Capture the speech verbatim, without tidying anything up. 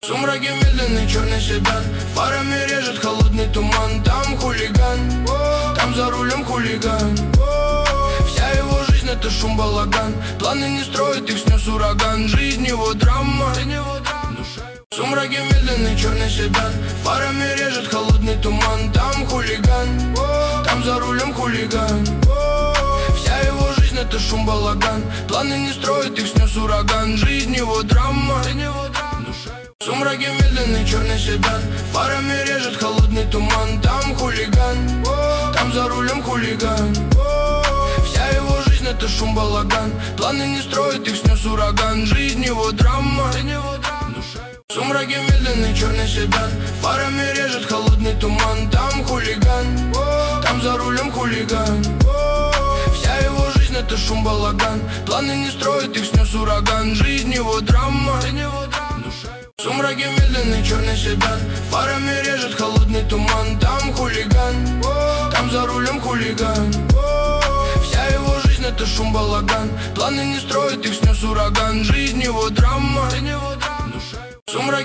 сумраке медленный черный седан, фарами режет холодный туман. Там хулиган, там за рулем хулиган. Вся его жизнь это шум, балаган. Планы не строит, их снес ураган. Жизнь его драма, в сумраке медленный черный седан, фарами режет холодный туман. Там хулиган, там за рулем хулиган. Вся его жизнь это шум, балаган. Планы не строит, их снес ураган. Жизнь его драма, в сумраке медленный черный седан, фарами режет холодный туман. Там хулиган, там за рулем хулиган. Вся его жизнь это шум, балаган. Планы не строит, их снес ураган. Жизнь его драма, в сумраке медленный черный седан, фарами режет холодный туман. Там хулиган, там за рулем хулиган. Вся его жизнь это шум, балаган. Планы не строит, их снес ураган. Жизнь его драма, в сумраке медленный черный седан, фарами режет холодный туман. Там хулиган, там за рулем хулиган. Вся его жизнь это шум, балаган. Планы не строит, их снес ураган. Жизнь его драма, в сумраке